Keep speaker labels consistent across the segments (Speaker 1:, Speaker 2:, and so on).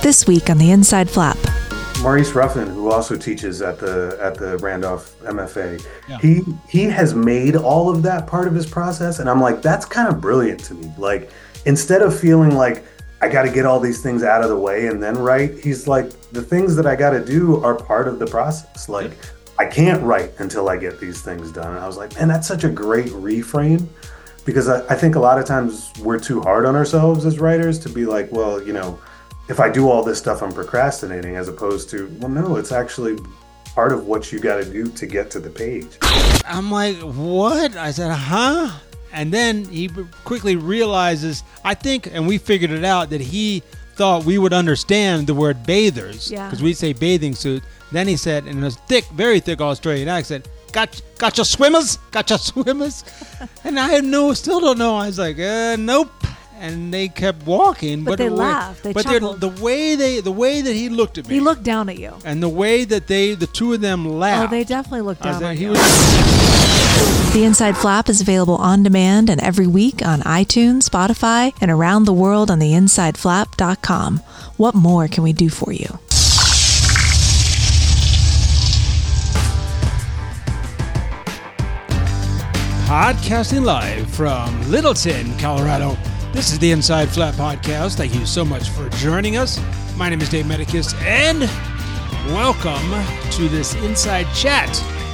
Speaker 1: This week on the Inside Flap.
Speaker 2: Maurice Ruffin, who also teaches at the Randolph MFA,
Speaker 3: Yeah.
Speaker 2: he has made all of that part of his process, and I'm like, that's kind of brilliant to me. Like, instead of feeling like I got to get all these things out of the way and then write, he's like, the things that I got to do are part of the process. Like, I can't write until I get these things done. And I was like, man, that's such a great reframe, because I think a lot of times we're too hard on ourselves as writers to be like, well, you know, if I do all this stuff, I'm procrastinating, as opposed to, well, no, it's actually part of what you got to do to get to the page.
Speaker 3: I'm like, what? I said, huh? And then he quickly realizes, I think, and we figured it out, that he thought we would understand the word bathers.
Speaker 1: Yeah.
Speaker 3: Because we say bathing suit. Then he said, in a thick, very thick Australian accent, got your swimmers? Got your swimmers? And I still don't know. I was like, nope. And they kept walking,
Speaker 1: But they laughed. They chuckled.
Speaker 3: the way that he looked at me,
Speaker 1: He looked down at you.
Speaker 3: and the way that the two of them laughed.
Speaker 1: Oh, they definitely looked
Speaker 3: I was
Speaker 1: down
Speaker 3: like,
Speaker 1: at
Speaker 3: he
Speaker 1: you.
Speaker 3: was
Speaker 1: The Inside Flap is available on demand and every week on iTunes, Spotify, and around the world on theinsideflap.com. What more can we do for you?
Speaker 3: podcasting live from Littleton, Colorado. This is the Inside Flap Podcast. Thank you so much for joining us. My name is Dave Medicus, and welcome to this Inside Chat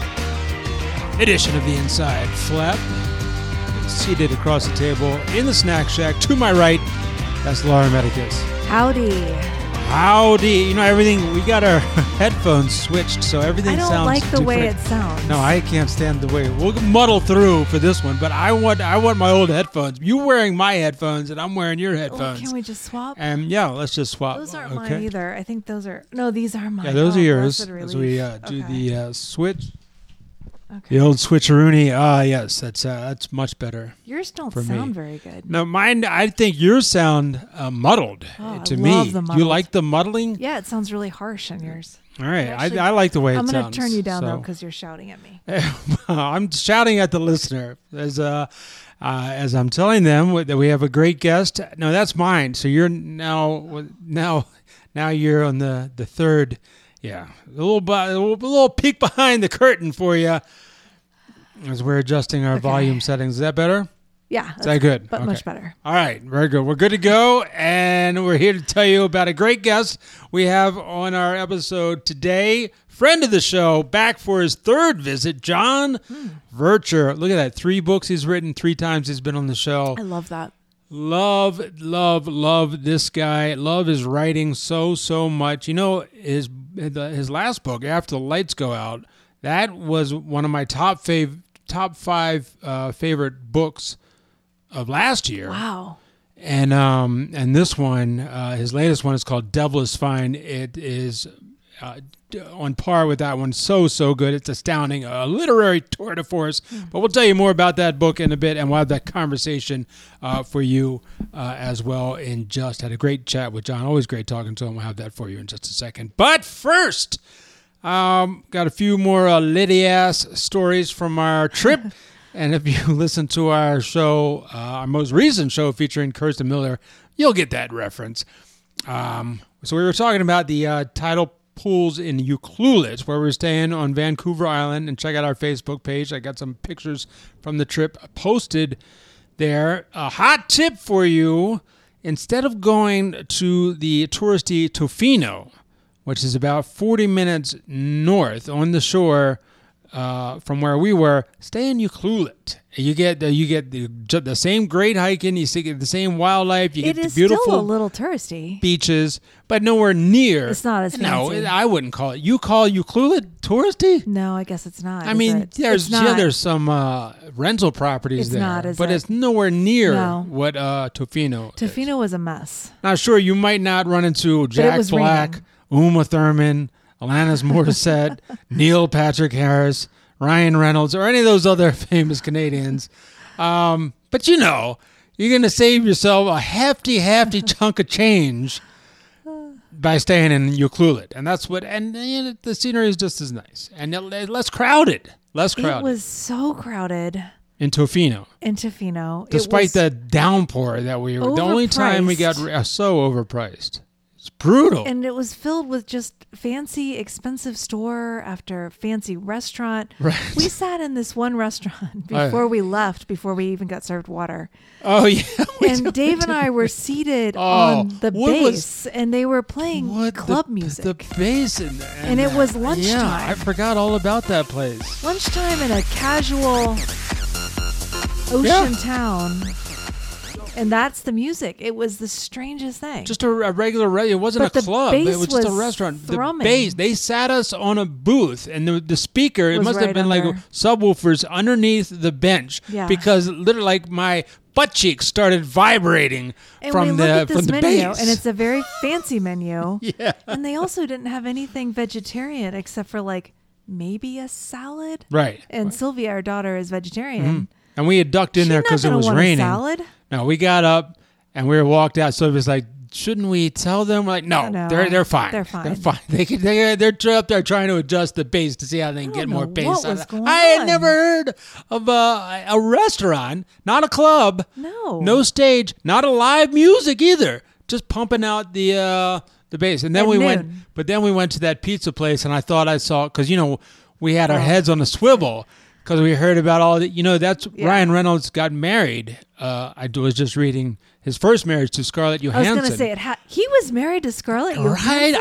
Speaker 3: edition of the Inside Flap. Seated across the table in the snack shack to my right, that's Laura Medicus.
Speaker 1: Howdy.
Speaker 3: Howdy. You know, everything, we got our headphones switched, so everything
Speaker 1: I
Speaker 3: sounds
Speaker 1: don't like the way
Speaker 3: different.
Speaker 1: it sounds.
Speaker 3: No, I can't stand the way. We'll muddle through for this one, but I want my old headphones. You wearing my headphones, and I'm wearing your headphones.
Speaker 1: Can we just swap?
Speaker 3: And yeah, let's just swap.
Speaker 1: Those aren't mine either. I think those are... No, these are mine.
Speaker 3: Yeah, those are yours.
Speaker 1: Blessed
Speaker 3: As we
Speaker 1: relief.
Speaker 3: do
Speaker 1: Okay.
Speaker 3: the switch,
Speaker 1: Okay.
Speaker 3: the old switcheroony. Yes, that's much better.
Speaker 1: Yours don't
Speaker 3: for me.
Speaker 1: sound very good.
Speaker 3: No, mine. I think yours sound muddled
Speaker 1: Oh,
Speaker 3: to
Speaker 1: I
Speaker 3: me.
Speaker 1: love the
Speaker 3: You
Speaker 1: muddled.
Speaker 3: like the muddling?
Speaker 1: Yeah, it sounds really harsh on yours.
Speaker 3: All right,
Speaker 1: Actually,
Speaker 3: I like the way it
Speaker 1: I'm
Speaker 3: sounds.
Speaker 1: going to turn you down, though,
Speaker 3: so.
Speaker 1: because you're shouting at me.
Speaker 3: I'm shouting at the listener as I'm telling them that we have a great guest. No, that's mine. So you're now you're on the third. Yeah, a little peek behind the curtain for you as we're adjusting our
Speaker 1: Okay.
Speaker 3: volume settings. Is that better?
Speaker 1: Yeah.
Speaker 3: Is that good?
Speaker 1: But
Speaker 3: Okay.
Speaker 1: much better.
Speaker 3: All right, very good. We're good to go, and we're here to tell you about a great guest we have on our episode today. Friend of the show, back for his third visit, John Vercher. Look at that. 3 books he's written, 3 times he's been on the show.
Speaker 1: I love that.
Speaker 3: Love this guy. Love his writing so much. You know, his last book, After the Lights Go Out, that was one of my top 5 favorite books of last year.
Speaker 1: Wow.
Speaker 3: And this one, his latest one, is called Devil is Fine. It is on par with that one. So good. It's astounding. A literary tour de force. But we'll tell you more about that book in a bit, and we'll have that conversation for you as well. And just had a great chat with John. Always great talking to him. We'll have that for you in just a second. But first, got a few more litty-ass stories from our trip. And if you listen to our show, our most recent show featuring Kirsten Miller, you'll get that reference. So we were talking about the tidal pools in Ucluelet, where we're staying on Vancouver Island. And check out our Facebook page. I got some pictures from the trip posted there. A hot tip for you: instead of going to the touristy Tofino, which is about 40 minutes north on the shore from where we were, stay in Ucluelet. You get the same great hiking, you see the same wildlife, you get the
Speaker 1: It is
Speaker 3: beautiful
Speaker 1: still a little touristy.
Speaker 3: beaches, but nowhere near.
Speaker 1: It's not as fancy.
Speaker 3: No, I wouldn't call it. You call Ucluelet touristy?
Speaker 1: No, I guess it's not.
Speaker 3: I
Speaker 1: is
Speaker 3: mean,
Speaker 1: it?
Speaker 3: there's
Speaker 1: It's not.
Speaker 3: there's some rental properties
Speaker 1: It's
Speaker 3: there,
Speaker 1: not, is
Speaker 3: but
Speaker 1: it?
Speaker 3: it's nowhere near
Speaker 1: No.
Speaker 3: what Tofino is.
Speaker 1: Tofino was a mess.
Speaker 3: Now, sure, you might not run into
Speaker 1: it
Speaker 3: Jack
Speaker 1: was
Speaker 3: Black,
Speaker 1: raining.
Speaker 3: Uma Thurman, Alanis Morissette, Neil Patrick Harris, Ryan Reynolds, or any of those other famous Canadians. But you know, you're going to save yourself a hefty chunk of change by staying in Ucluelet. And that's what, and you know, the scenery is just as nice. And less crowded.
Speaker 1: It was so crowded
Speaker 3: in Tofino.
Speaker 1: in Tofino.
Speaker 3: Despite the downpour that we were, the only time we got
Speaker 1: overpriced.
Speaker 3: so overpriced. It's brutal.
Speaker 1: And it was filled with just fancy, expensive store after fancy restaurant.
Speaker 3: Right.
Speaker 1: We sat in this one restaurant before we left, before we even got served water.
Speaker 3: Oh, yeah.
Speaker 1: And Dave and I were seated on the bass, and they were playing club music.
Speaker 3: The bass
Speaker 1: and it was lunchtime.
Speaker 3: Yeah, I forgot all about that place.
Speaker 1: Lunchtime in a casual ocean town. And that's the music. It was the strangest thing.
Speaker 3: Just a regular, it wasn't
Speaker 1: But
Speaker 3: a club. It was just a
Speaker 1: was
Speaker 3: restaurant.
Speaker 1: thrumming.
Speaker 3: The bass, they sat us on a booth, and the speaker, it
Speaker 1: Was
Speaker 3: must have
Speaker 1: right
Speaker 3: been like
Speaker 1: under.
Speaker 3: subwoofers underneath the bench.
Speaker 1: Yeah.
Speaker 3: Because literally, like my butt cheeks started vibrating
Speaker 1: And
Speaker 3: from
Speaker 1: we look
Speaker 3: the
Speaker 1: at this
Speaker 3: from the
Speaker 1: menu,
Speaker 3: bass.
Speaker 1: and it's a very fancy menu.
Speaker 3: Yeah.
Speaker 1: And they also didn't have anything vegetarian except for like maybe a salad.
Speaker 3: Right.
Speaker 1: And Sylvia, our daughter, is vegetarian.
Speaker 3: And we had ducked in
Speaker 1: She's
Speaker 3: there
Speaker 1: not
Speaker 3: because it
Speaker 1: gonna
Speaker 3: was
Speaker 1: want
Speaker 3: raining.
Speaker 1: A salad?
Speaker 3: No, we got up and we were walked out. So it was like, shouldn't we tell them? We're like, no,
Speaker 1: No,
Speaker 3: they're fine.
Speaker 1: they're fine.
Speaker 3: They're fine. They're up there trying to adjust the bass to see how they can get more
Speaker 1: know
Speaker 3: bass.
Speaker 1: what
Speaker 3: out
Speaker 1: was
Speaker 3: of it.
Speaker 1: going
Speaker 3: I had
Speaker 1: on.
Speaker 3: never heard of a restaurant, not a club, no stage, not a live music either. Just pumping out the bass. And then
Speaker 1: At
Speaker 3: we
Speaker 1: noon.
Speaker 3: went to that pizza place, and I thought I saw, because we had our heads on a swivel. Because we heard about all that, that's Ryan Reynolds got married. I was just reading his first marriage to Scarlett
Speaker 1: I was
Speaker 3: Johansson.
Speaker 1: going to say he was married to Scarlett Johansson.
Speaker 3: Right?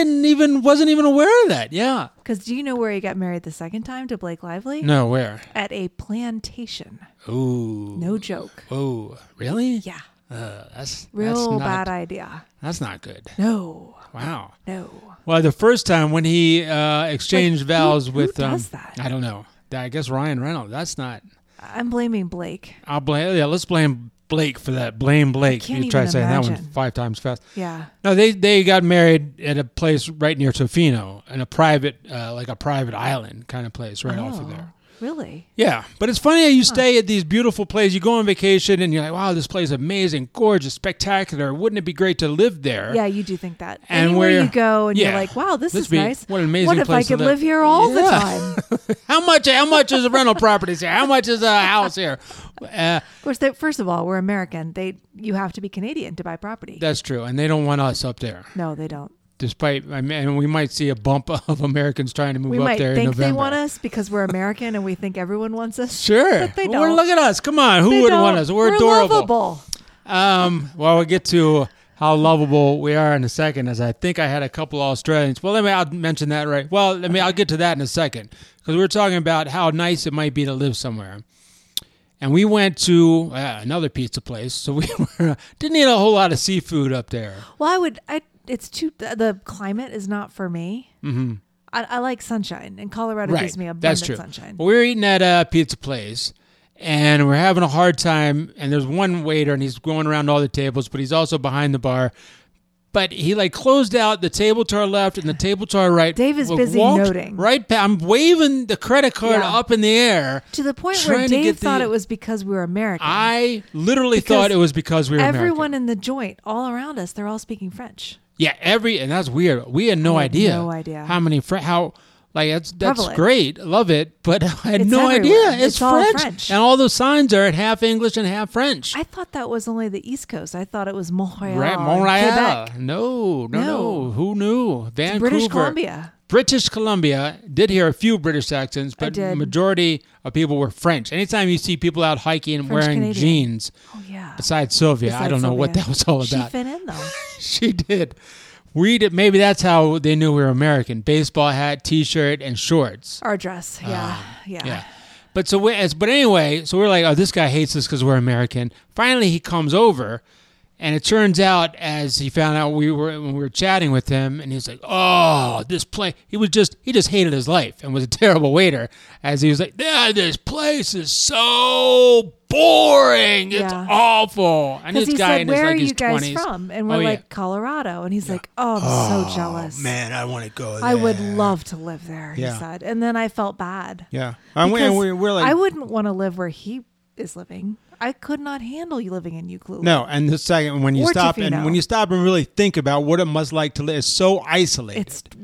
Speaker 3: I wasn't even aware of that. Yeah.
Speaker 1: Because do you know where he got married the second time to Blake Lively?
Speaker 3: No, where?
Speaker 1: At a plantation.
Speaker 3: Ooh.
Speaker 1: No joke.
Speaker 3: Oh, really?
Speaker 1: Yeah.
Speaker 3: That's
Speaker 1: Real
Speaker 3: not,
Speaker 1: bad idea.
Speaker 3: That's not good.
Speaker 1: No.
Speaker 3: Wow.
Speaker 1: No.
Speaker 3: Well, the first time when he exchanged vows
Speaker 1: who
Speaker 3: with,
Speaker 1: does that?
Speaker 3: I don't know. I guess Ryan Reynolds. That's not.
Speaker 1: I'm blaming Blake.
Speaker 3: Let's blame Blake for that. Blame Blake.
Speaker 1: can't
Speaker 3: You try to
Speaker 1: even
Speaker 3: say that one
Speaker 1: imagine.
Speaker 3: 5 times fast.
Speaker 1: Yeah.
Speaker 3: No, they got married at a place right near Tofino, in a private, like a private island kind of place right off of there.
Speaker 1: Really?
Speaker 3: Yeah, but it's funny how you stay at these beautiful places. You go on vacation and you're like, wow, this place is amazing, gorgeous, spectacular. Wouldn't it be great to live there?
Speaker 1: Yeah, you do think that.
Speaker 3: And
Speaker 1: Anywhere
Speaker 3: where-
Speaker 1: you go and
Speaker 3: yeah.
Speaker 1: you're like, wow, this is nice.
Speaker 3: What an amazing
Speaker 1: What if I
Speaker 3: place to
Speaker 1: could live here all the time?
Speaker 3: How much is a rental properties here? How much is a house here?
Speaker 1: Of course, first of all, we're American. You have to be Canadian to buy property.
Speaker 3: That's true, and they don't want us up there.
Speaker 1: No, they don't.
Speaker 3: Despite, and we might see a bump of Americans trying to move
Speaker 1: We
Speaker 3: up
Speaker 1: might
Speaker 3: there in
Speaker 1: think
Speaker 3: November.
Speaker 1: they want us because we're American and we think everyone wants us.
Speaker 3: Sure.
Speaker 1: But they
Speaker 3: Well,
Speaker 1: don't.
Speaker 3: look at us. Come on. Who
Speaker 1: They
Speaker 3: wouldn't
Speaker 1: don't.
Speaker 3: want us? We're adorable.
Speaker 1: Lovable.
Speaker 3: Well, we'll get to how lovable we are in a second, as I think I had a couple Australians. Well, I'll mention that right. Well, I'll get to that in a second, because we were talking about how nice it might be to live somewhere. And we went to another pizza place, so we didn't eat a whole lot of seafood up there.
Speaker 1: Well, the climate is not for me. Mm-hmm. I like sunshine, and Colorado gives me abundant
Speaker 3: That's true.
Speaker 1: sunshine.
Speaker 3: Well, we were eating at a pizza place, and we're having a hard time. And there's one waiter, and he's going around all the tables, but he's also behind the bar. But he closed out the table to our left and the table to our right.
Speaker 1: Dave is busy
Speaker 3: walked
Speaker 1: noting.
Speaker 3: Right, I'm waving the credit card
Speaker 1: Yeah.
Speaker 3: up in the air.
Speaker 1: To the point where
Speaker 3: trying to
Speaker 1: Dave
Speaker 3: get
Speaker 1: thought
Speaker 3: the-
Speaker 1: it was because we were American.
Speaker 3: I literally
Speaker 1: Because
Speaker 3: thought it was because we were
Speaker 1: Everyone
Speaker 3: American.
Speaker 1: in the joint, all around us, they're all speaking French.
Speaker 3: Yeah, and that's weird. We had no
Speaker 1: I had
Speaker 3: idea.
Speaker 1: no idea.
Speaker 3: How many that's
Speaker 1: Prevalent.
Speaker 3: great. Love it, but I had
Speaker 1: It's
Speaker 3: no
Speaker 1: everywhere.
Speaker 3: idea. It's
Speaker 1: all
Speaker 3: French.
Speaker 1: French.
Speaker 3: And all those signs are at half English and half French.
Speaker 1: I thought that was only the East Coast. I thought it was Montreal.
Speaker 3: Right,
Speaker 1: and
Speaker 3: Montreal.
Speaker 1: Quebec.
Speaker 3: No. Who knew? Vancouver.
Speaker 1: British Columbia.
Speaker 3: British Columbia. Did hear a few British accents, but the
Speaker 1: did.
Speaker 3: majority of people were French. Anytime you see people out hiking and
Speaker 1: French
Speaker 3: wearing
Speaker 1: Canadian.
Speaker 3: jeans,
Speaker 1: Oh, yeah.
Speaker 3: besides Sylvia, I don't know what that was all
Speaker 1: She
Speaker 3: about.
Speaker 1: fit in, though.
Speaker 3: She did. Maybe that's how they knew we were American. Baseball hat, T-shirt, and shorts.
Speaker 1: Our dress. Yeah.
Speaker 3: Yeah. But anyway, so we're like, oh, this guy hates us because we're American. Finally, he comes over, and it turns out, as he found out when we were chatting with him, and he's like, oh, this place. He just hated his life and was a terrible waiter. As he was like, yeah, this place is so boring. It's
Speaker 1: Yeah.
Speaker 3: awful. And
Speaker 1: Because
Speaker 3: this
Speaker 1: he
Speaker 3: guy
Speaker 1: said,
Speaker 3: in his,
Speaker 1: where
Speaker 3: like,
Speaker 1: are
Speaker 3: his
Speaker 1: you guys
Speaker 3: 20s.
Speaker 1: from? And we're
Speaker 3: Oh, yeah.
Speaker 1: like, Colorado. And he's like, oh, I'm so jealous.
Speaker 3: Man, I want to go there.
Speaker 1: I would love to live there, he
Speaker 3: Yeah.
Speaker 1: said. And then I felt bad.
Speaker 3: Yeah. And
Speaker 1: Because
Speaker 3: we're like,
Speaker 1: I wouldn't want to live where he is living. I could not handle you living in Ucluelet.
Speaker 3: no, and the second when you
Speaker 1: Or
Speaker 3: stop
Speaker 1: Tofino.
Speaker 3: and really think about what it must like to live, it's so isolated.
Speaker 1: It's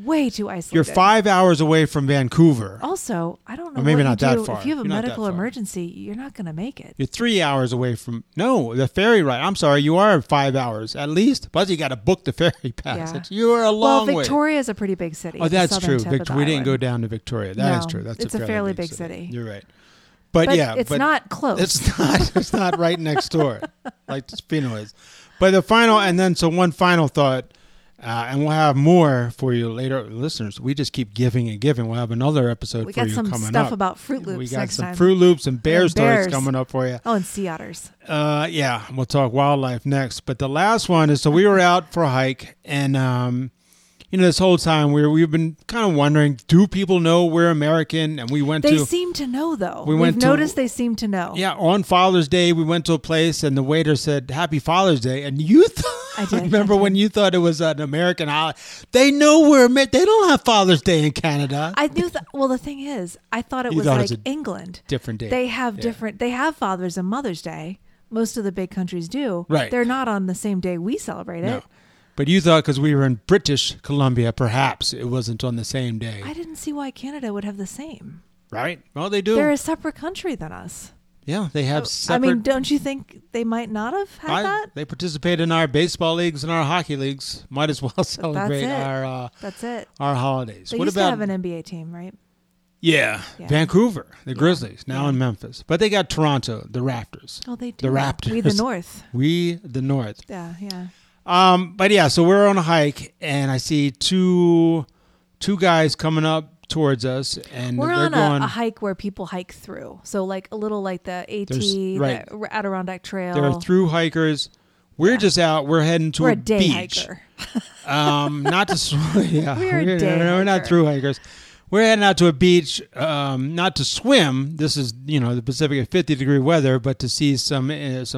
Speaker 1: way too isolated.
Speaker 3: You're 5 hours away from Vancouver.
Speaker 1: Also, I don't know.
Speaker 3: Or maybe
Speaker 1: what
Speaker 3: not
Speaker 1: you
Speaker 3: that
Speaker 1: do.
Speaker 3: far.
Speaker 1: If you have a
Speaker 3: You're not that
Speaker 1: medical
Speaker 3: far.
Speaker 1: emergency, you're not going to make it.
Speaker 3: You're 3 hours away from the ferry ride. I'm sorry, you are 5 hours at least. Plus, you got to book the ferry pass.
Speaker 1: Yeah.
Speaker 3: You are a long way.
Speaker 1: Well, Victoria is a pretty big city.
Speaker 3: Oh, that's
Speaker 1: the southern
Speaker 3: true.
Speaker 1: tip of the
Speaker 3: We didn't go
Speaker 1: island.
Speaker 3: down to Victoria. That is
Speaker 1: No,
Speaker 3: true. That's
Speaker 1: it's a fairly big city.
Speaker 3: You're right. But yeah,
Speaker 1: it's not close.
Speaker 3: It's not. It's not right next door, like Spino is. But the final, and then one final thought, and we'll have more for you later, listeners. We just keep giving and giving. We'll have another episode
Speaker 1: we
Speaker 3: for
Speaker 1: got
Speaker 3: you
Speaker 1: some
Speaker 3: coming
Speaker 1: stuff
Speaker 3: up.
Speaker 1: about Fruit Loops
Speaker 3: We got
Speaker 1: next
Speaker 3: some
Speaker 1: time.
Speaker 3: Fruit Loops and bear
Speaker 1: And
Speaker 3: stories
Speaker 1: bears.
Speaker 3: coming up for you.
Speaker 1: Oh, and sea otters.
Speaker 3: Yeah, we'll talk wildlife next. But the last one is, so we were out for a hike, and this whole time we've been kind of wondering, do people know we're American? And we went
Speaker 1: They
Speaker 3: to
Speaker 1: seem to know, though.
Speaker 3: We
Speaker 1: We've
Speaker 3: went to-
Speaker 1: noticed they seem to know.
Speaker 3: yeah, on Father's Day we went to a place, and the waiter said, "Happy Father's Day," and you
Speaker 1: I did.
Speaker 3: remember when you thought it was an American holiday? They know they don't have Father's Day in Canada.
Speaker 1: I knew well, the thing is, I thought it
Speaker 3: You
Speaker 1: was
Speaker 3: thought it
Speaker 1: like
Speaker 3: was a
Speaker 1: England.
Speaker 3: different day.
Speaker 1: They have
Speaker 3: Yeah.
Speaker 1: different. They have Father's and Mother's Day. Most of the big countries do.
Speaker 3: Right.
Speaker 1: They're not on the same day we celebrate
Speaker 3: No.
Speaker 1: it.
Speaker 3: But you thought because we were in British Columbia, perhaps it wasn't on the same day,
Speaker 1: I didn't see why Canada would have the same.
Speaker 3: right? Well, they do.
Speaker 1: They're a separate country than us.
Speaker 3: Yeah, they have
Speaker 1: I
Speaker 3: separate.
Speaker 1: mean, don't you think they might not have had that?
Speaker 3: They participate in our baseball leagues and our hockey leagues. Might as well celebrate
Speaker 1: it.
Speaker 3: our
Speaker 1: That's it.
Speaker 3: holidays.
Speaker 1: They
Speaker 3: What
Speaker 1: used
Speaker 3: about
Speaker 1: to have an NBA team, right?
Speaker 3: Yeah,
Speaker 1: Yeah.
Speaker 3: Vancouver, the Grizzlies, now
Speaker 1: Yeah.
Speaker 3: in Memphis. But they got Toronto, the Raptors.
Speaker 1: Oh, they do.
Speaker 3: The Raptors.
Speaker 1: We the North.
Speaker 3: We, the North.
Speaker 1: Yeah, yeah.
Speaker 3: But yeah, so we're on a hike, and I see two guys coming up towards us, and
Speaker 1: We're
Speaker 3: they're
Speaker 1: on
Speaker 3: going.
Speaker 1: a hike where people hike through. So like a little like the AT,
Speaker 3: right.
Speaker 1: the Adirondack Trail.
Speaker 3: There are through hikers. We're just out. We're heading to
Speaker 1: We're
Speaker 3: a
Speaker 1: a day
Speaker 3: beach.
Speaker 1: hiker.
Speaker 3: Not to swim. Yeah,
Speaker 1: We're a day
Speaker 3: we're not
Speaker 1: hiker.
Speaker 3: through hikers. We're heading out to a beach, not to swim. This is the Pacific at 50-degree weather, but to see some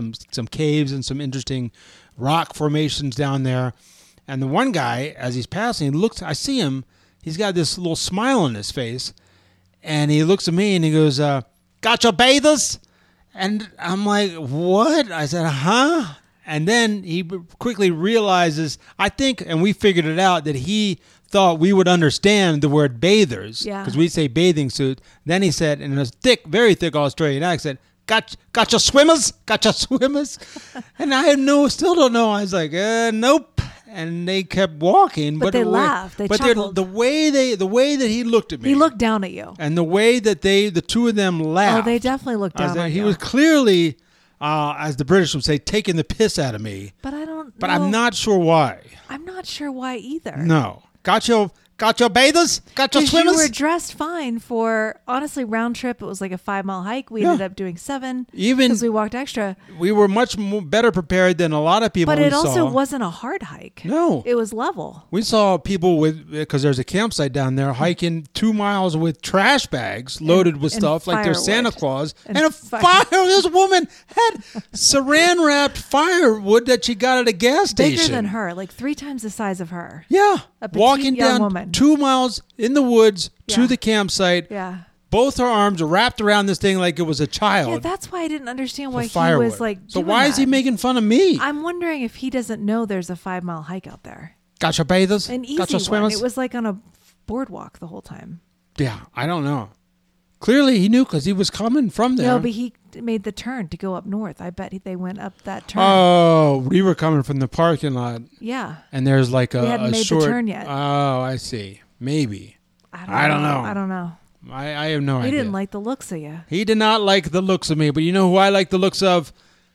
Speaker 3: caves and some interesting rock formations down there. And the one guy, as he's passing, looks. I see him. He's got this little smile on his face, and he looks at me and he goes, "Got your bathers?" And I'm like, "What?" I said, "Huh?" And then he quickly realizes, I think, and we figured it out, that he thought we would understand the word bathers.
Speaker 1: Yeah.
Speaker 3: Because we say bathing suit. Then he said, in a very thick Australian accent, got your swimmers? Got your swimmers? And I still don't know. I was like, nope. And they kept walking.
Speaker 1: But they laughed. They
Speaker 3: but
Speaker 1: chuckled.
Speaker 3: the way that he looked at me.
Speaker 1: He looked down at you.
Speaker 3: And the way that the two of them laughed.
Speaker 1: Oh, they definitely looked
Speaker 3: I was
Speaker 1: down
Speaker 3: like,
Speaker 1: at
Speaker 3: he
Speaker 1: you.
Speaker 3: was clearly, as the British would say, taking the piss out of me.
Speaker 1: But I don't.
Speaker 3: But
Speaker 1: know.
Speaker 3: I'm not sure why.
Speaker 1: I'm not sure why either.
Speaker 3: No. Got your bathers? Got your
Speaker 1: Because
Speaker 3: swimmers?
Speaker 1: you were dressed fine for, honestly, round trip. It was like a 5-mile hike. We
Speaker 3: Yeah.
Speaker 1: ended up doing 7
Speaker 3: Even
Speaker 1: because we walked extra.
Speaker 3: we were much better prepared than a lot of people
Speaker 1: But
Speaker 3: we
Speaker 1: it also
Speaker 3: saw.
Speaker 1: wasn't a hard hike.
Speaker 3: No.
Speaker 1: It was level.
Speaker 3: We saw people because there's a campsite down there hiking 2 miles with trash bags loaded with
Speaker 1: and
Speaker 3: stuff like they're Santa
Speaker 1: firewood.
Speaker 3: Claus.
Speaker 1: And
Speaker 3: And a fire. This woman had saran wrapped firewood that she got at a gas station.
Speaker 1: Bigger than her, like 3 times the size of her.
Speaker 3: Yeah.
Speaker 1: A petite
Speaker 3: Walking
Speaker 1: young
Speaker 3: down
Speaker 1: woman.
Speaker 3: 2 miles in the woods to
Speaker 1: Yeah.
Speaker 3: the campsite.
Speaker 1: Yeah.
Speaker 3: Both her arms wrapped around this thing like it was a child.
Speaker 1: Yeah, that's why I didn't understand
Speaker 3: for
Speaker 1: why he
Speaker 3: firewood.
Speaker 1: was like.
Speaker 3: So
Speaker 1: doing
Speaker 3: why is he
Speaker 1: that.
Speaker 3: making fun of me?
Speaker 1: I'm wondering if he doesn't know there's a 5-mile hike out there.
Speaker 3: Got your bathers?
Speaker 1: An easy
Speaker 3: Got your
Speaker 1: one.
Speaker 3: swimmers?
Speaker 1: It was like on a boardwalk the whole time.
Speaker 3: Yeah, I don't know. Clearly he knew because he was coming from there.
Speaker 1: No, but he made the turn to go up north. I bet they went up that turn.
Speaker 3: Oh, we were coming from the parking lot,
Speaker 1: Yeah.
Speaker 3: and there's like
Speaker 1: We
Speaker 3: a
Speaker 1: hadn't made the
Speaker 3: short.
Speaker 1: turn yet.
Speaker 3: Oh, I see. Maybe.
Speaker 1: I don't know.
Speaker 3: I have no
Speaker 1: He
Speaker 3: idea.
Speaker 1: didn't like the looks of you.
Speaker 3: He did not like the looks of me, but you know who I like the looks of?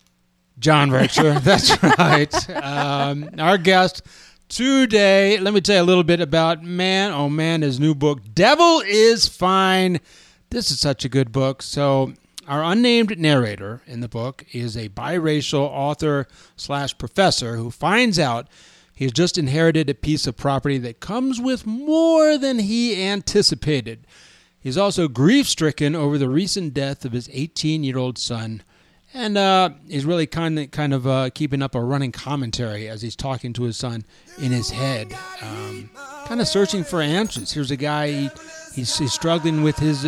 Speaker 3: John Rexher. That's right. Our guest today. Let me tell you a little bit about his new book, Devil is Fine. This is such a good book. So our unnamed narrator in the book is a biracial author/professor who finds out he's just inherited a piece of property that comes with more than he anticipated. He's also grief-stricken over the recent death of his 18-year-old son, and he's really kind of keeping up a running commentary as he's talking to his son in his head, kind of searching for answers. Here's a guy he's struggling with his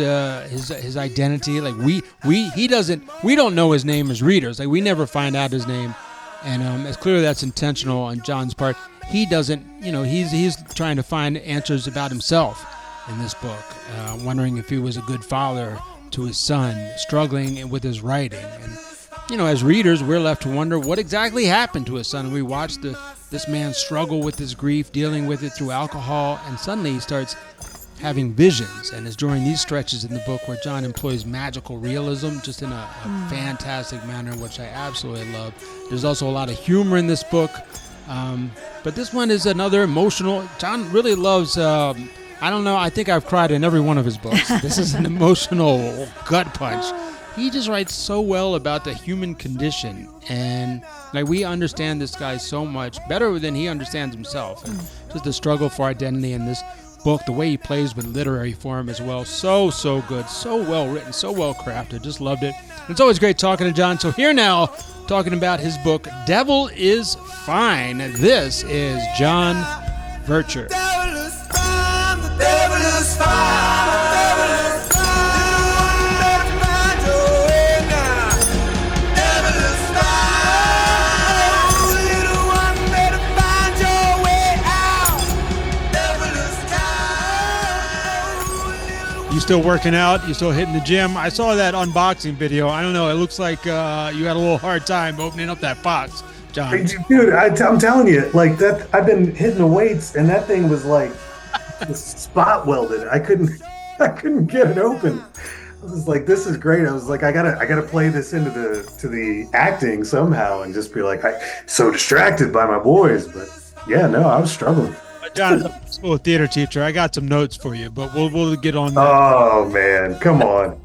Speaker 3: identity. Like we don't know his name as readers. Like we never find out his name, and it's clear that's intentional on John's part. he doesn't, he's trying to find answers about himself in this book, wondering if he was a good father to his son, struggling with his writing. And, as readers, we're left to wonder what exactly happened to his son. We watch this man struggle with his grief, dealing with it through alcohol, and suddenly he starts having visions. And it's during these stretches in the book where John employs magical realism just in a fantastic manner, which I absolutely love. There's also a lot of humor in this book. But this one is another emotional. John really loves, I don't know, I think I've cried in every one of his books. This is an emotional gut punch. He just writes so well about the human condition, and we understand this guy so much better than he understands himself. And just the struggle for identity in this book, the way he plays with literary form as well, so good, so well written, so well crafted. Just loved it. It's always great talking to John. So here now, talking about his book, Devil is Fine. This is John Vercher.
Speaker 4: Devil is fine, the devil is fine, the devil is fine. Little one better find your way out. Devil is fine.
Speaker 3: You still working out? You still hitting the gym? I saw that unboxing video. I don't know. It looks like you had a little hard time opening up that box, John.
Speaker 2: Dude, I'm telling you, like that. I've been hitting the weights, and that thing was like spot welded. I couldn't get it open. I was like, this is great. I was like, I gotta play this into the acting somehow, and just be like, I'm so distracted by my boys. But yeah, no, I was struggling.
Speaker 3: John, as a school theater teacher, I got some notes for you, but we'll get on that.
Speaker 2: Oh man, come on.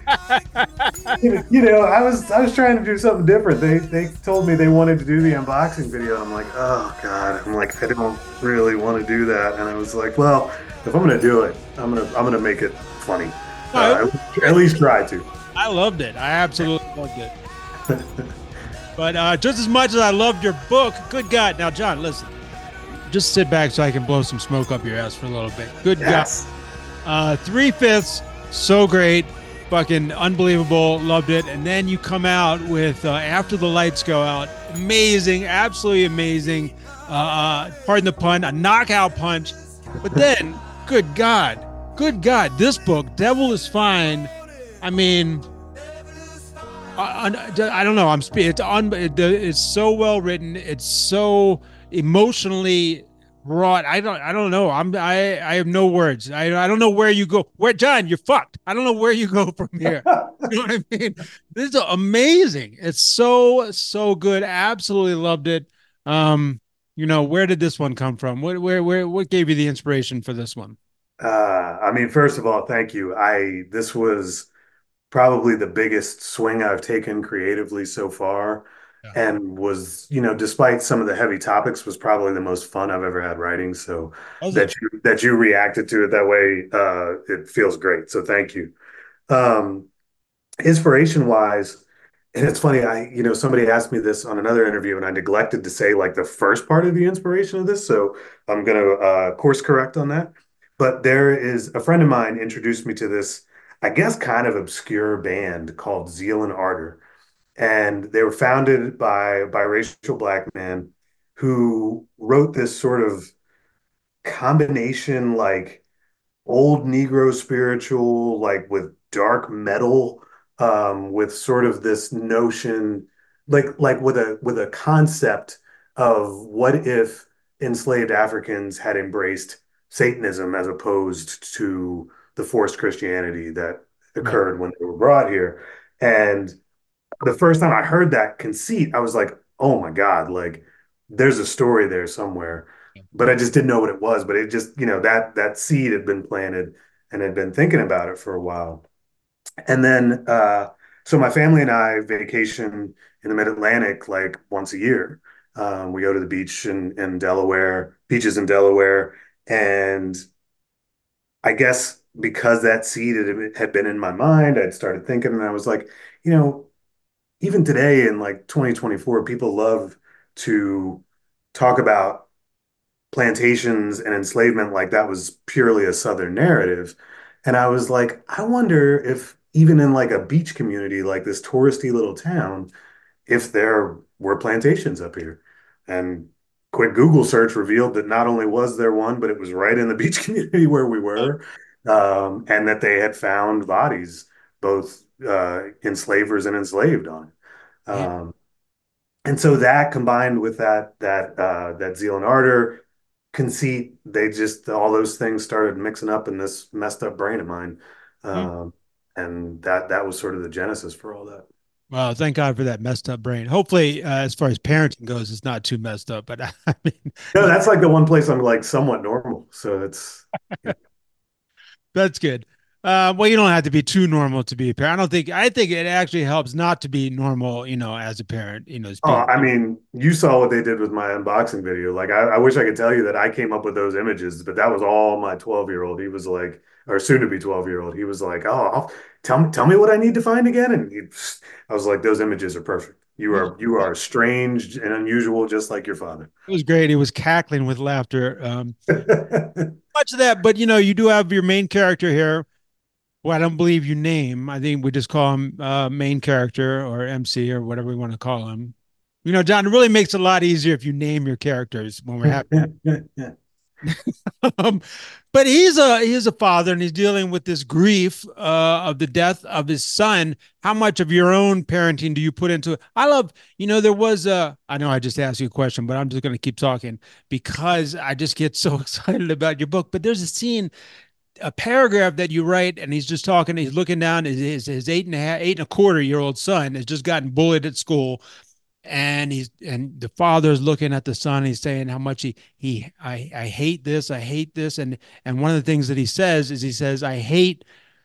Speaker 2: I was trying to do something different. They told me they wanted to do the unboxing video, and I'm like, oh god. I'm like, I don't really want to do that. And I was like, well, if I'm gonna do it, I'm gonna make it funny. At least try to.
Speaker 3: I loved it. I absolutely loved it. But just as much as I loved your book, good God. Now, John, listen. Just sit back so I can blow some smoke up your ass for a little bit. Good
Speaker 2: Yes.
Speaker 3: God. 3/5, so great. Fucking unbelievable. Loved it. And then you come out with After the Lights Go Out. Amazing. Absolutely amazing. Pardon the pun, a knockout punch. But then, good God. Good God. This book, Devil is Fine. I mean, I don't know. It's so well written. It's so emotionally wrought. I don't know. I have no words. I don't know where you go. John, you're fucked. I don't know where you go from here. You know what I mean? This is amazing. It's so good. Absolutely loved it. Where did this one come from? What gave you the inspiration for this one?
Speaker 2: I mean, first of all, thank you. This was probably the biggest swing I've taken creatively so far. Yeah. And was, despite some of the heavy topics, was probably the most fun I've ever had writing. So that you reacted to it that way, it feels great. So thank you. Inspiration wise, and it's funny, somebody asked me this on another interview, and I neglected to say like the first part of the inspiration of this. So I'm going to course correct on that. But there is a friend of mine introduced me to this, I guess, kind of obscure band called Zeal and Ardor. And they were founded by a biracial black man who wrote this sort of combination, like old Negro spiritual, like with dark metal, with sort of this notion, like with a concept of what if enslaved Africans had embraced Satanism as opposed to the forced Christianity that occurred when they were brought here. And the first time I heard that conceit, I was like, oh my God, like there's a story there somewhere. But I just didn't know what it was. But it just, that seed had been planted and had been thinking about it for a while. And then, so my family and I vacation in the mid-Atlantic like once a year. We go to the beach in Delaware, beaches in Delaware. And I guess because that seed had been in my mind, I'd started thinking, and I was like, even today in like 2024, people love to talk about plantations and enslavement like that was purely a Southern narrative. And I was like, I wonder if even in like a beach community, like this touristy little town, if there were plantations up here. And of quick Google search revealed that not only was there one, but it was right in the beach community where we were, and that they had found bodies, both enslavers and enslaved on it.
Speaker 3: Yeah.
Speaker 2: And so that combined with that zeal and ardor, conceit, they just all those things started mixing up in this messed up brain of mine,
Speaker 3: Hmm.
Speaker 2: um, and that was sort of the genesis for all that.
Speaker 3: Well, thank God for that messed up brain. Hopefully, as far as parenting goes, it's not too messed up. But I mean,
Speaker 2: No, that's like the one place I'm like somewhat normal. So it's, you know,
Speaker 3: that's good. Well, you don't have to be too normal to be a parent. I don't think. I think it actually helps not to be normal. As a parent,
Speaker 2: oh,
Speaker 3: being.
Speaker 2: I mean, you saw what they did with my unboxing video. Like, I wish I could tell you that I came up with those images, but that was all my 12-year-old. He was like, or soon to be 12-year-old. He was like, "Oh, tell me what I need to find again." And I was like, "Those images are perfect. You are strange and unusual, just like your father."
Speaker 3: It was great. He was cackling with laughter. Much of that, but you do have your main character here. Well, I don't believe you name. I think we just call him main character or MC or whatever we want to call him. John, it really makes it a lot easier if you name your characters when we're happy. um, but he's a father and he's dealing with this grief of the death of his son. How much of your own parenting do you put into it? I love, there was I know I just asked you a question, but I'm just going to keep talking because I just get so excited about your book. But there's a scene, a paragraph that you write, and he's just talking. He's looking down. His 8.25-8.25-year-old son has just gotten bullied at school, and the father's looking at the son. He's saying how much I hate this. I hate this. And one of the things that he says is I hate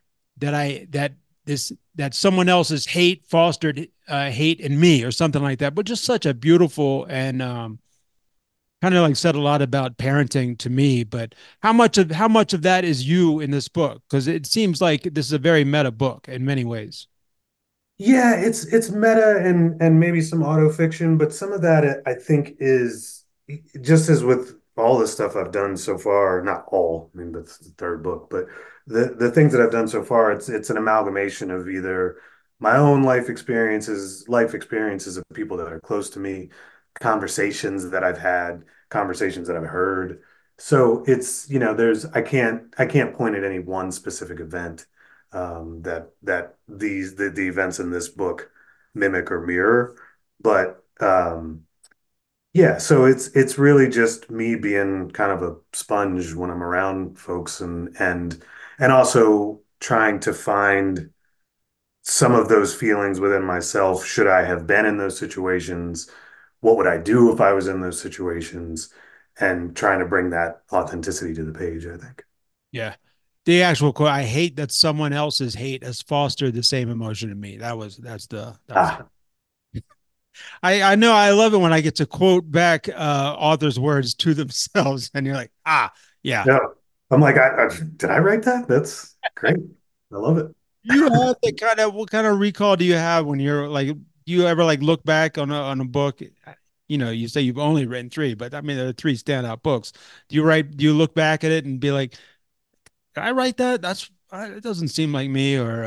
Speaker 3: that someone else's hate fostered hate in me or something like that. But just such a beautiful and kind of like said a lot about parenting to me. But how much of that is you in this book? Because it seems like this is a very meta book in many ways.
Speaker 2: Yeah, it's meta and maybe some auto fiction, but some of that I think is just as with all the stuff I've done so far, not all, I mean that's the third book, but the things that I've done so far, it's an amalgamation of either my own life experiences of people that are close to me, conversations that I've had, conversations that I've heard. So it's, I can't point at any one specific event that the events in this book mimic or mirror. But yeah, so it's really just me being kind of a sponge when I'm around folks and also trying to find some of those feelings within myself. Should I have been in those situations? What would I do if I was in those situations? And trying to bring that authenticity to the page, I think.
Speaker 3: Yeah. The actual quote, I hate that someone else's hate has fostered the same emotion in me. That was
Speaker 2: Ah,
Speaker 3: I know I love it when I get to quote back authors' words to themselves and you're like, yeah.
Speaker 2: yeah. I'm like, did I write that? That's great. I love it.
Speaker 3: You have the what kind of recall do you have when you're like, do you ever like look back on a book? You say you've only written three, but I mean, there are three standout books. Do you look back at it and be like, did I write that? It doesn't seem like me or,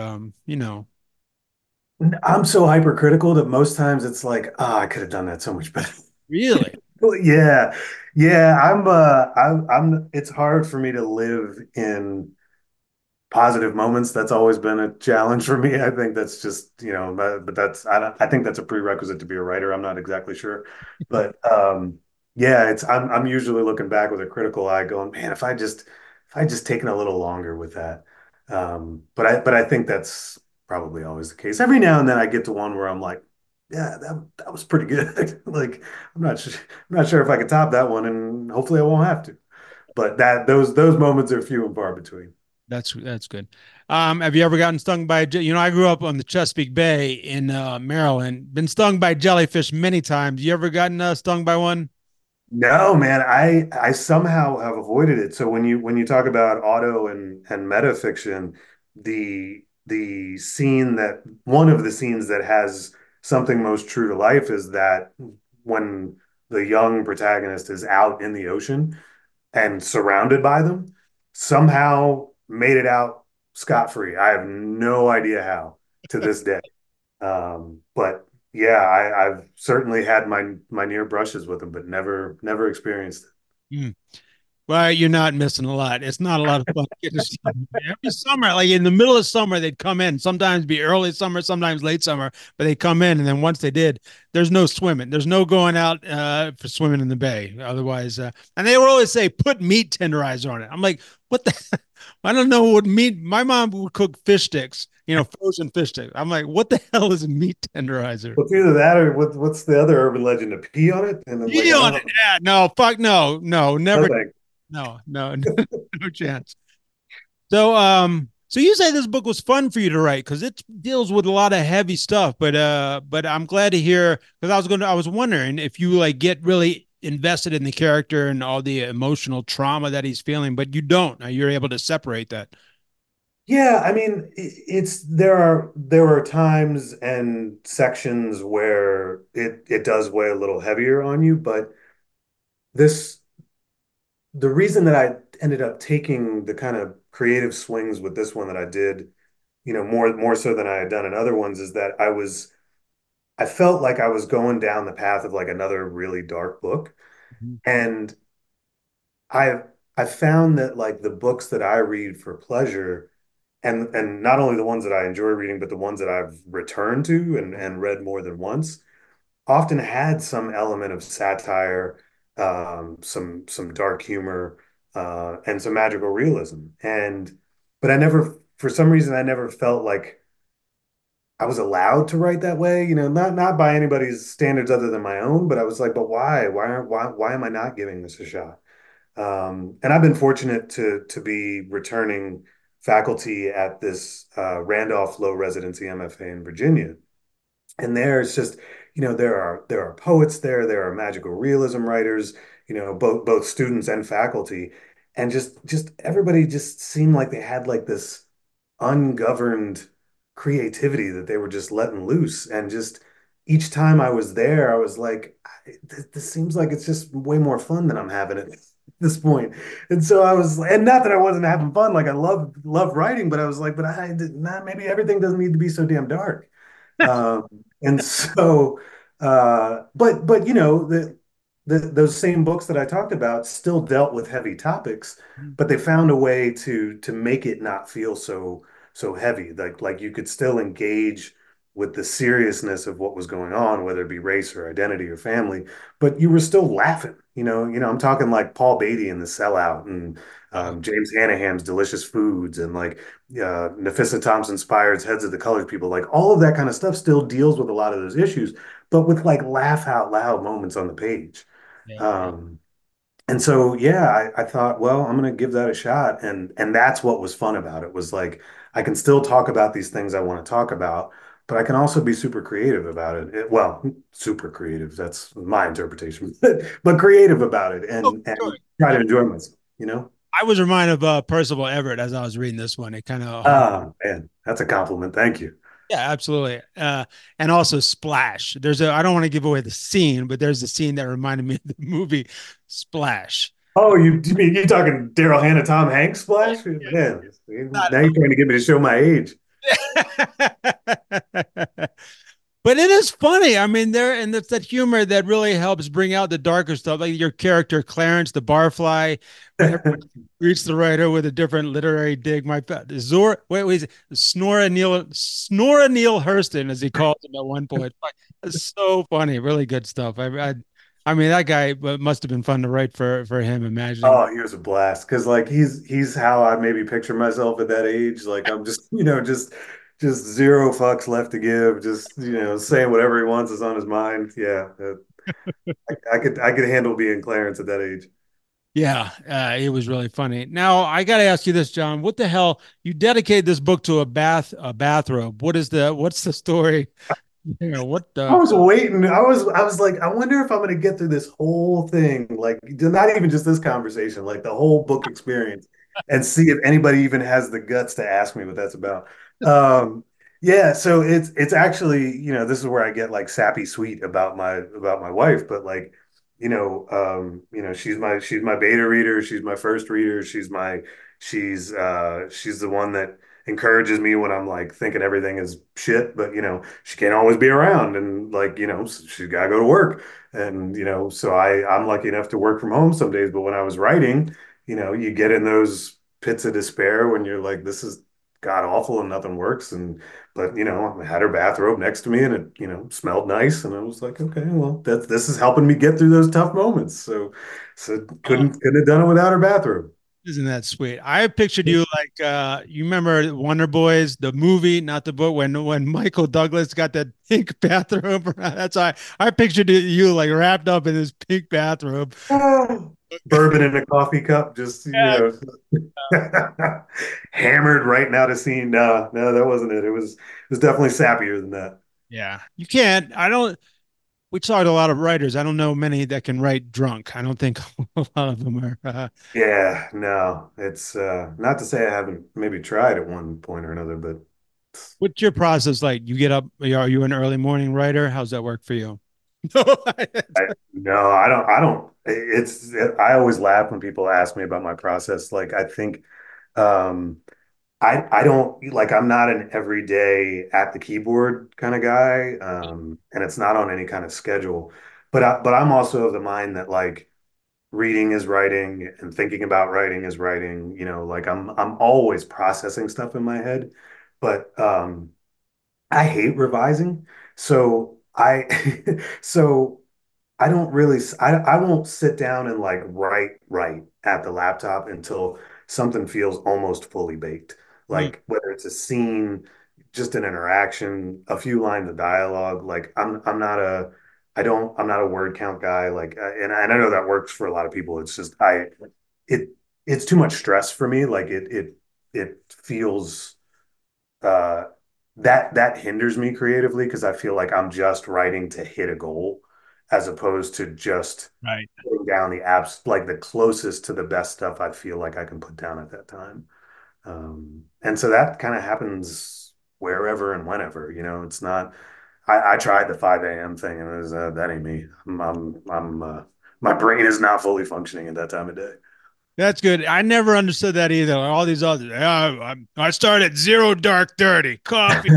Speaker 2: I'm so hypercritical that most times it's like, I could have done that so much better.
Speaker 3: really?
Speaker 2: Well, yeah, yeah. It's hard for me to live in positive moments. That's always been a challenge for me. I think that's just, but that's, I think that's a prerequisite to be a writer. I'm not exactly sure, but yeah, I'm usually looking back with a critical eye, going, man, if I just taken a little longer with that. But I think that's probably always the case. Every now and then I get to one where I'm like, yeah, that was pretty good. Like, I'm not sure if I could top that one, and hopefully I won't have to. But those moments are few and far between.
Speaker 3: That's good. Have you ever gotten stung by, I grew up on the Chesapeake Bay in Maryland, been stung by jellyfish many times. You ever gotten stung by one?
Speaker 2: No, man, I somehow have avoided it. So when you talk about auto and metafiction, the scene that one of the scenes that has something most true to life is that when the young protagonist is out in the ocean and surrounded by them, somehow made it out scot-free. I have no idea how to this day. But yeah, I've certainly had my near brushes with them, but never experienced
Speaker 3: Mm. Well, you're not missing a lot. It's not a lot of fun. Every summer, like in the middle of summer, they'd come in. Sometimes be early summer, sometimes late summer, but they come in, and then once they did, there's no swimming. There's no going out for swimming in the bay. Otherwise, and they would always say, "Put meat tenderizer on it." I'm like, "What the?" I don't know what meat. My mom would cook fish sticks, frozen fish sticks. I'm like, "What the hell is a meat tenderizer?"
Speaker 2: Well, it's either that or what's the other urban legend? To pee on it, and then like
Speaker 3: Pee
Speaker 2: I
Speaker 3: on
Speaker 2: don't
Speaker 3: it?
Speaker 2: know.
Speaker 3: Yeah, no, fuck, no, no,
Speaker 2: No
Speaker 3: never.
Speaker 2: thanks.
Speaker 3: No, no, no chance. So you say this book was fun for you to write because it deals with a lot of heavy stuff, but I'm glad to hear because I was wondering if you like get really invested in the character and all the emotional trauma that he's feeling, but you don't. You're able to separate that.
Speaker 2: Yeah, I mean, it's there are times and sections where it does weigh a little heavier on you, but this the reason that I ended up taking the kind of creative swings with this one that I did, more so than I had done in other ones, is that I felt like I was going down the path of like another really dark book.
Speaker 3: Mhm.
Speaker 2: And I I found that like the books that I read for pleasure, and not only the ones that I enjoy reading, but the ones that I've returned to and read more than once, often had some element of satire, some dark humor, and some magical realism. But for some reason, I never felt like I was allowed to write that way. Not by anybody's standards other than my own, but I was like, but why? Why am I not giving this a shot? And I've been fortunate to be returning faculty at this Randolph Low Residency MFA in Virginia. And there it's just, there are poets there are magical realism writers, both students and faculty. And just everybody just seemed like they had like this ungoverned creativity that they were just letting loose. And just each time I was there, I was like, this seems like it's just way more fun than I'm having it at this point. And so and not that I wasn't having fun, like I love writing, but I was like, but I did not, maybe everything doesn't need to be so damn dark. Um, and so, but those same books that I talked about still dealt with heavy topics, but they found a way to make it not feel so heavy. Like you could still engage with the seriousness of what was going on, whether it be race or identity or family, but you were still laughing. I'm talking like Paul Beatty in The Sellout and
Speaker 3: Uh,
Speaker 2: James Hanaham's Delicious Foods and like Nafissa Thompson Spire's Heads of the Colored People, like all of that kind of stuff still deals with a lot of those issues, but with like laugh out loud moments on the page.
Speaker 3: yeah.
Speaker 2: Um, and so, yeah, I thought, well, I'm going to give that a shot. And that's what was fun about it was like, I can still talk about these things I want to talk about, but I can also be super creative about it. Well, super creative. That's my interpretation, but creative about it
Speaker 3: Oh,
Speaker 2: and
Speaker 3: sure.
Speaker 2: try to enjoy myself.
Speaker 3: I was reminded of Percival Everett as I was reading this one. It kind of
Speaker 2: Ah, man, that's a compliment. Thank you.
Speaker 3: Yeah, absolutely. And also Splash. I don't want to give away the scene, but there's a scene that reminded me of the movie Splash.
Speaker 2: Oh, you mean you're talking Daryl Hannah, Tom Hanks
Speaker 3: Yeah,
Speaker 2: splash? Man,
Speaker 3: not-
Speaker 2: now you're trying to get me to show my age.
Speaker 3: But it is funny. I mean, and it's that humor that really helps bring out the darker stuff. Like your character Clarence, the barfly, whenever he greets the writer with a different literary dig. Wait, Snora Neil Hurston, as he calls him at one point. It's so funny, really good stuff. I mean, that guy must have been fun to write for him. Imagining,
Speaker 2: Oh, he was a blast because like he's how I maybe picture myself at that age. Like I'm just just zero fucks left to give. Just saying whatever he wants is on his mind. Yeah, I could handle being Clarence at that age.
Speaker 3: yeah, it was really funny. Now I got to ask you this, John. What the hell? You dedicated this book to a bathrobe. What's the story? What
Speaker 2: I
Speaker 3: the?
Speaker 2: was waiting. I was like, I wonder if I'm gonna get through this whole thing, like not even just this conversation, like the whole book experience, and see if anybody even has the guts to ask me what that's about. Um, yeah, so it's actually, this is where I get like sappy sweet about my wife, but like, she's my beta reader, she's my first reader, she's the one that encourages me when I'm like thinking everything is shit, but she can't always be around, and like, she's got to go to work. And, so I'm lucky enough to work from home some days, but when I was writing, you get in those pits of despair when you're like, this is god awful and nothing works. But I had her bathrobe next to me, and it, smelled nice. And I was like, okay, well, this is helping me get through those tough moments. So couldn't have done it without her bathrobe.
Speaker 3: Isn't that sweet? I pictured you like you remember Wonder Boys, the movie, not the book, when Michael Douglas got that pink bathrobe. That's why I pictured you like wrapped up in this pink bathrobe.
Speaker 2: Bourbon in a coffee cup, just
Speaker 3: Yeah.
Speaker 2: hammered right now to scene. No, that wasn't it. It was definitely sappier than that.
Speaker 3: Yeah. You can't. I don't. We talked to a lot of writers. I don't know many that can write drunk. I don't think a lot of them are.
Speaker 2: Yeah, no, it's not to say I haven't maybe tried at one point or another, but
Speaker 3: What's your process like? You get up. Are you an early morning writer? How's that work for you?
Speaker 2: no, I don't. I always laugh when people ask me about my process. Like, I think, um, I don't like, I'm not an everyday at the keyboard kind of guy. And it's not on any kind of schedule, but I'm also of the mind that like reading is writing and thinking about writing is writing, like I'm always processing stuff in my head. But I hate revising. So so I don't really, I won't sit down and like write at the laptop until something feels almost fully baked.
Speaker 3: Mm,
Speaker 2: Like whether it's a scene, just an interaction, a few lines of dialogue. Like I'm not a, I'm not a word count guy. Like, and I know that works for a lot of people. It's just, it, it's too much stress for me. Like it feels, uh, that hinders me creatively because I feel like I'm just writing to hit a goal as opposed to just
Speaker 3: right.
Speaker 2: putting down the apps like the closest to the best stuff I feel like I can put down at that time. And so that kind of happens wherever and whenever, it's not, I tried the 5 a.m. thing and it was, that ain't me. My brain is not fully functioning at that time of day.
Speaker 3: That's good. I never understood that either. All these others. I start at 0 dark 30 coffee.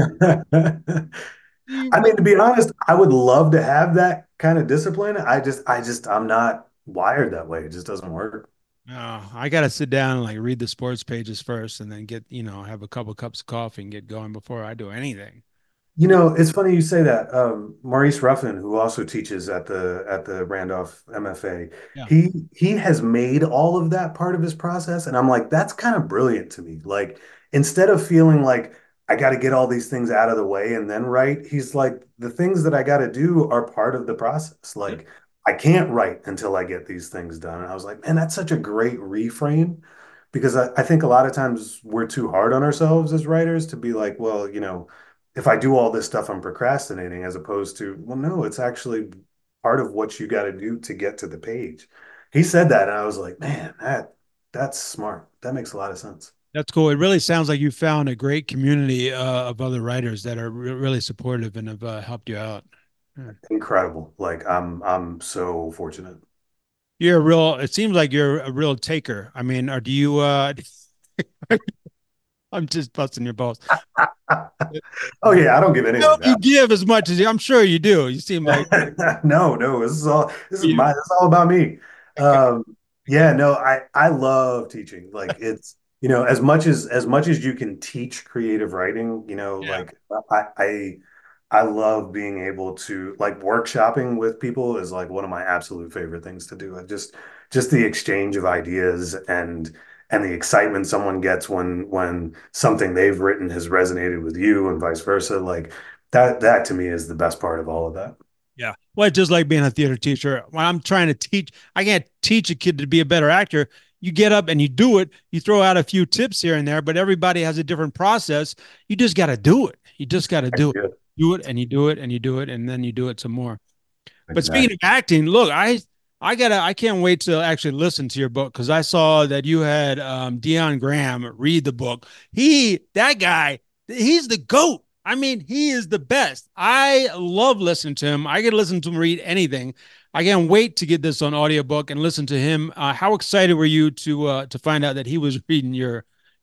Speaker 2: I mean, to be honest, I would love to have that kind of discipline. I'm not wired that way. It just doesn't work.
Speaker 3: I got to sit down and like read the sports pages first and then get, have a couple cups of coffee and get going before I do anything.
Speaker 2: It's funny you say that. Maurice Ruffin, who also teaches at the Randolph MFA,
Speaker 3: Yeah.
Speaker 2: he has made all of that part of his process, and I'm like, that's kind of brilliant to me. Like, instead of feeling like I got to get all these things out of the way and then write, he's like, the things that I got to do are part of the process.
Speaker 3: Yep.
Speaker 2: Like, I can't write until I get these things done. And I was like, man, that's such a great reframe because I think a lot of times we're too hard on ourselves as writers to be like, well, if I do all this stuff, I'm procrastinating, as opposed to, well, no, it's actually part of what you got to do to get to the page. He said that, and I was like, man, that's smart. That makes a lot of sense.
Speaker 3: That's cool. It really sounds like you found a great community of other writers that are really supportive and have helped you out. Yeah.
Speaker 2: Incredible. Like I'm so fortunate.
Speaker 3: You're a real, it seems like you're a real taker. I mean, or do you, I'm just busting your balls.
Speaker 2: Oh yeah, I don't give anything
Speaker 3: You
Speaker 2: back.
Speaker 3: give as much as I'm sure you do. You seem like
Speaker 2: No, this is
Speaker 3: you.
Speaker 2: this is all about me. Um, yeah, no, I love teaching. Like it's, as much as you can teach creative writing,
Speaker 3: Yeah.
Speaker 2: like I love being able to like workshopping with people is like one of my absolute favorite things to do. Just the exchange of ideas and the excitement someone gets when something they've written has resonated with you and vice versa. Like that to me is the best part of all of that.
Speaker 3: Yeah. Well, it's just like being a theater teacher. When I'm trying to teach, I can't teach a kid to be a better actor. You get up and you do it. You throw out a few tips here and there, but everybody has a different process. You just got to do it. You just got to do it.
Speaker 2: Yeah,
Speaker 3: Do it and you do it and you do it and then you do it some more. But speaking
Speaker 2: exactly.
Speaker 3: of acting, look, I can't wait to actually listen to your book because I saw that you had Dion Graham read the book. That guy, he's the goat. I mean, he is the best. I love listening to him. I can listen to him read anything. I can't wait to get this on audiobook and listen to him. How excited were you to find out that he was reading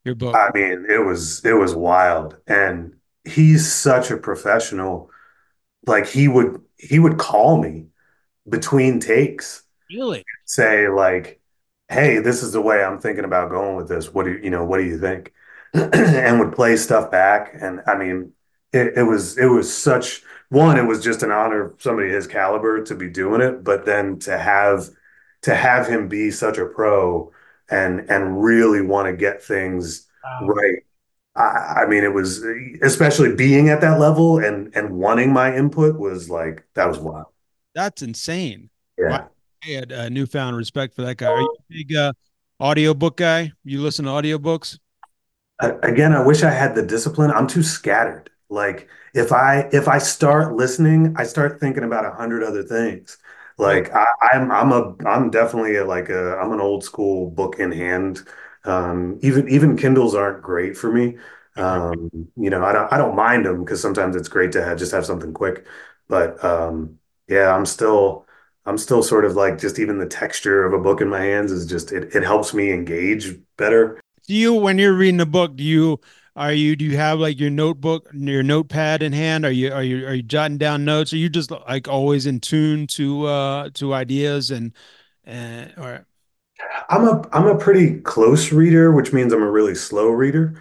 Speaker 3: your book.
Speaker 2: I mean, it was wild. And he's such a professional. Like he would call me between takes,
Speaker 3: Really?
Speaker 2: say like, "Hey, this is the way I'm thinking about going with this. What do you think?" And would play stuff back. And I mean, it was such one. It was just an honor of somebody his caliber to be doing it, but then to have him be such a pro and really want to get things
Speaker 3: Wow.
Speaker 2: right. I mean, it was especially being at that level and wanting my input was like that was wild.
Speaker 3: That's insane. Wow.
Speaker 2: Yeah.
Speaker 3: I had a newfound respect for that guy. Are you a big audiobook guy? You listen to audiobooks?
Speaker 2: Again, I wish I had the discipline. I'm too scattered. Like if I start listening, I start thinking about 100 other things.
Speaker 3: Really?
Speaker 2: Like I'm definitely I'm an old school book in hand. Even Kindles aren't great for me. I don't mind them because sometimes it's great to just have something quick. But yeah, I'm still sort of like just even the texture of a book in my hands is just it helps me engage better.
Speaker 3: Do you, when you're reading a book, do you have like your notebook, your notepad in hand? Are you jotting down notes? Are you just like always in tune to ideas and or
Speaker 2: I'm a pretty close reader, which means I'm a really slow reader.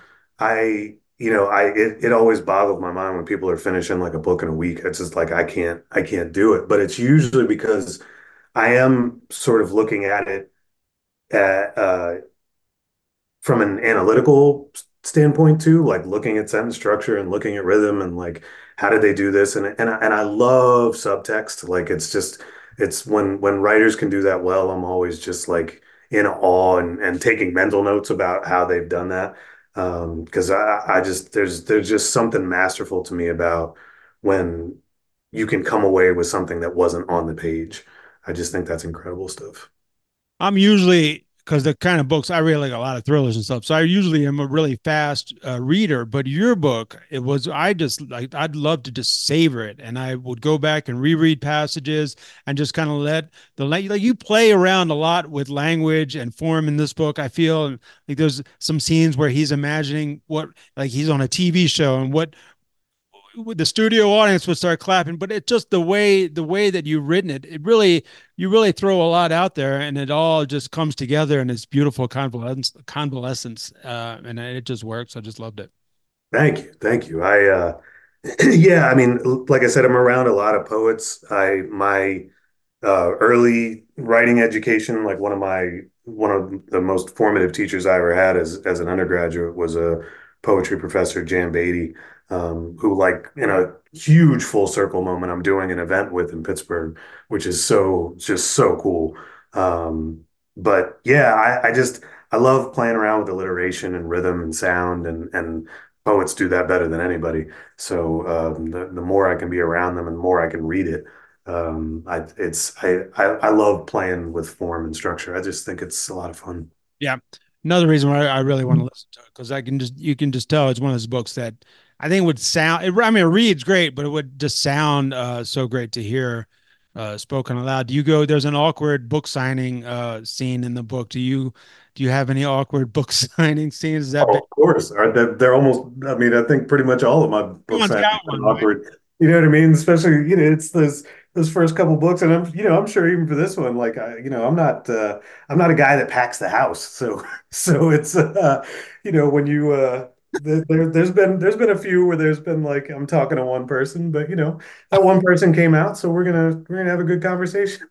Speaker 2: It always boggles my mind when people are finishing like a book in a week. It's just like I can't do it. But it's usually because I am sort of looking at it at, from an analytical standpoint too, like looking at sentence structure and looking at rhythm and like how did they do this? And I love subtext. Like it's when writers can do that well, I'm always just like in awe and taking mental notes about how they've done that. Because I just there's just something masterful to me about when you can come away with something that wasn't on the page. I just think that's incredible stuff.
Speaker 3: I'm usually, because the kind of books I read, like a lot of thrillers and stuff. So I usually am a really fast reader. But your book, it was, I just like, I'd love to just savor it, and I would go back and reread passages and just kind of let like you play around a lot with language and form in this book. I feel like there's some scenes where he's imagining what, like he's on a TV show and what the studio audience would start clapping. But it just the way that you've written it, you really throw a lot out there, and it all just comes together in this beautiful convalescence, and it just works. I just loved it.
Speaker 2: Thank you. Thank you. Yeah, I mean, like I said, I'm around a lot of poets. My early writing education, like one of the most formative teachers I ever had as an undergraduate was a poetry professor, Jan Beatty, who like in a huge full circle moment I'm doing an event with in Pittsburgh, which is just so cool. But yeah, I love playing around with alliteration and rhythm and sound and poets do that better than anybody. So the more I can be around them and the more I can read it, I love playing with form and structure. I just think it's a lot of fun.
Speaker 3: Yeah. Another reason why I really want to listen to it, because I can just you can just tell it's one of those books that I think would sound. I mean, it reads great, but it would just sound so great to hear spoken aloud. Do you go? There's an awkward book signing scene in the book. Do you have any awkward book signing scenes? Is that
Speaker 2: Oh,
Speaker 3: big?
Speaker 2: of course. They're almost, I mean, I think pretty much all of my books
Speaker 3: Everyone's
Speaker 2: have
Speaker 3: got
Speaker 2: been
Speaker 3: one, right?
Speaker 2: awkward. You know what I mean? Especially, it's those first couple books. And I'm sure even for this one, like I'm not a guy that packs the house. So, so it's, when there's been a few where there's been like, I'm talking to one person, but that one person came out. So we're gonna have a good conversation.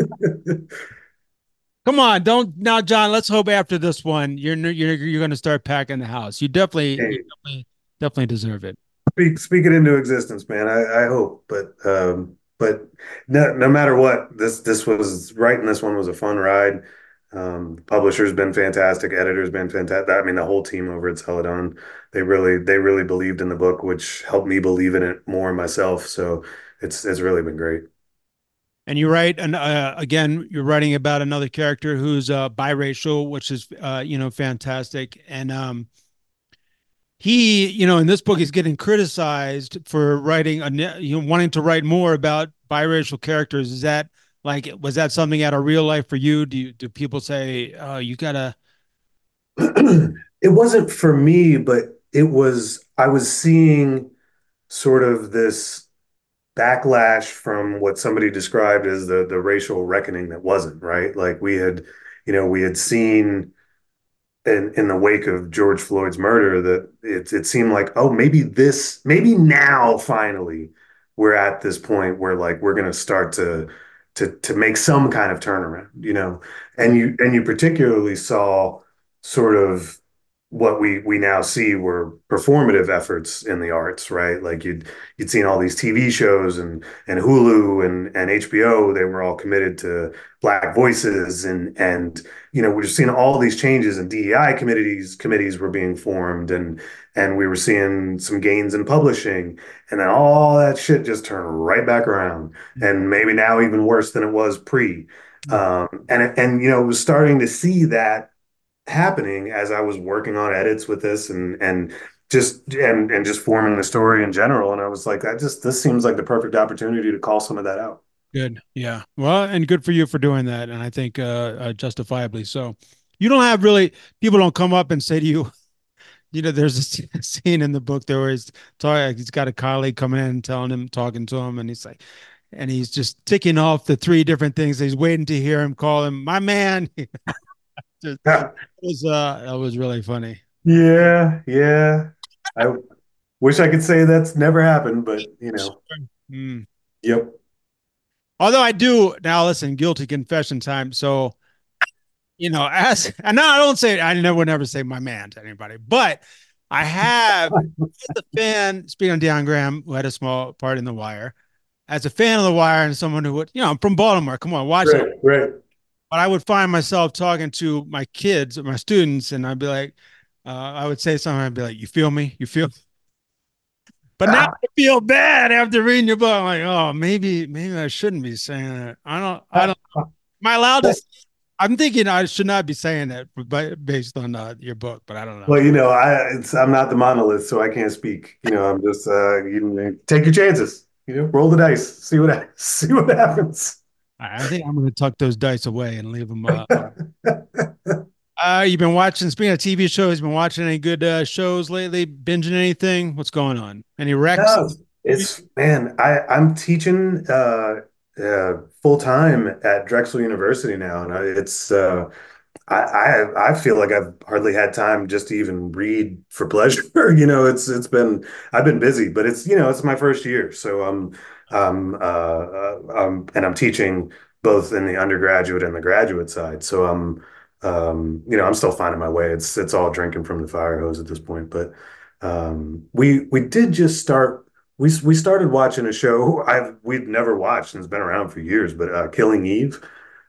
Speaker 3: Come on, don't now, John. Let's hope after this one, you're going to start packing the house.
Speaker 2: Hey,
Speaker 3: Definitely deserve it.
Speaker 2: speak it into existence, man. I hope, but no matter what, this was writing. This one was a fun ride. Publisher's been fantastic. Editor's been fantastic. I mean, the whole team over at Celadon, they really believed in the book, which helped me believe in it more myself. So it's really been great.
Speaker 3: And you write, and again, you're writing about another character who's biracial, which is fantastic. And he, in this book, he's getting criticized for writing, wanting to write more about biracial characters. Is that like, was that something out of real life for you? Do people say, you gotta?
Speaker 2: it wasn't for me, but I was seeing sort of this backlash from what somebody described as the racial reckoning that wasn't, right. Like we had seen in the wake of George Floyd's murder that it seemed like, oh, maybe now finally we're at this point where like we're going to start to make some kind of turnaround, and you particularly saw sort of what we now see were performative efforts in the arts, right? Like you'd seen all these TV shows and Hulu and HBO, they were all committed to Black voices, and we're just seeing all these changes, and DEI committees were being formed, and we were seeing some gains in publishing, and then all that shit just turned right back around, and maybe now even worse than it was pre. And it was starting to see that happening as I was working on edits with this and just forming the story in general. And I was like, this seems like the perfect opportunity to call some of that out.
Speaker 3: Good. Yeah. Well, and good for you for doing that. And I think justifiably so. You don't have really, people don't come up and say to you, there's a scene in the book there where he's got a colleague coming in talking to him, and he's like, and he's just ticking off the three different things. He's waiting to hear him call him my man. That was really funny.
Speaker 2: Yeah, yeah. I wish I could say that's never happened, but
Speaker 3: Mm.
Speaker 2: yep.
Speaker 3: Although I do now, listen, guilty confession time. So, as and now I never say my man to anybody, but I have as a fan, speaking of Deion Graham, who had a small part in The Wire, as a fan of The Wire and someone who would, I'm from Baltimore. Come on, watch it.
Speaker 2: Right.
Speaker 3: But I would find myself talking to my kids or my students, and I'd be like, I would say something. I'd be like, "You feel me? You feel?" But now I feel bad after reading your book. I'm like, oh, maybe I shouldn't be saying that. I don't. Am I allowed to? I'm thinking I should not be saying that, but based on your book. But I don't know.
Speaker 2: Well, I'm not the monolith, so I can't speak. I'm just take your chances. Roll the dice, see what happens.
Speaker 3: I think I'm going to tuck those dice away and leave them. You've been watching. Speaking of TV shows, you've been watching any good shows lately? Binging anything? What's going on? Any recs?
Speaker 2: No, I'm teaching full time at Drexel University now, and I feel like I've hardly had time just to even read for pleasure. It's been I've been busy, but it's my first year, so and I'm teaching both in the undergraduate and the graduate side. So I'm still finding my way. It's all drinking from the fire hose at this point. But we did just start. We started watching a show we'd never watched and it's been around for years, but Killing Eve.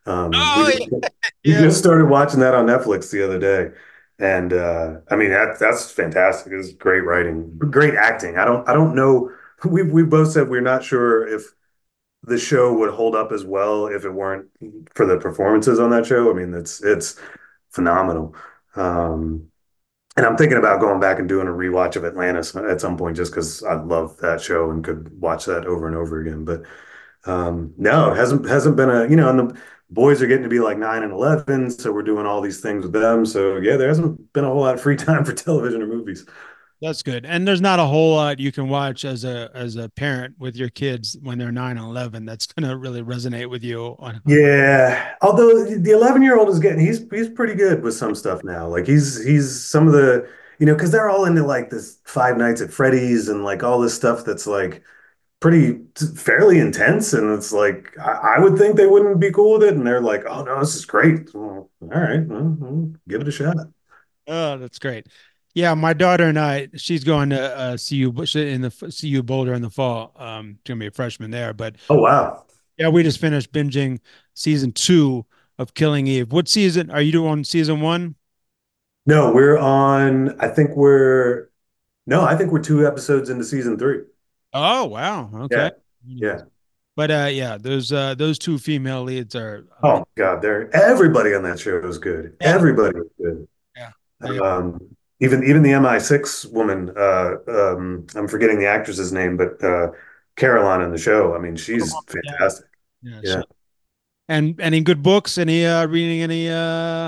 Speaker 2: We just started watching that on Netflix the other day, and I mean that's fantastic. It's great writing, great acting. I don't know. We both said we're not sure if the show would hold up as well if it weren't for the performances on that show. I mean, it's phenomenal. And I'm thinking about going back and doing a rewatch of Atlantis at some point, just because I love that show and could watch that over and over again. But no, it hasn't been and the boys are getting to be like 9 and 11, so we're doing all these things with them. So yeah, there hasn't been a whole lot of free time for television or movies.
Speaker 3: That's good. And there's not a whole lot you can watch as a parent with your kids when they're 9 and 11 that's going to really resonate with you.
Speaker 2: Yeah. Although the 11-year-old is he's pretty good with some stuff now. Like he's some of the, because they're all into like this Five Nights at Freddy's and like all this stuff that's like pretty fairly intense. And it's like, I would think they wouldn't be cool with it. And they're like, oh no, this is great. Well, all right. Well, give it a shot.
Speaker 3: Oh, that's great. Yeah, my daughter and she's going to CU in the CU Boulder in the fall. She's gonna be a freshman there. But
Speaker 2: oh wow,
Speaker 3: yeah, we just finished binging season 2 of Killing Eve. What season are you doing? Season 1?
Speaker 2: No, we're on. I think we're 2 episodes into season 3.
Speaker 3: Oh wow, okay,
Speaker 2: yeah.
Speaker 3: But yeah, those 2 female leads are.
Speaker 2: Oh God, everybody on that show is good. Yeah. Everybody is good.
Speaker 3: Yeah.
Speaker 2: Even the MI6 woman, I'm forgetting the actress's name, but Caroline in the show. I mean, she's fantastic.
Speaker 3: Yeah. And any good books? Any reading any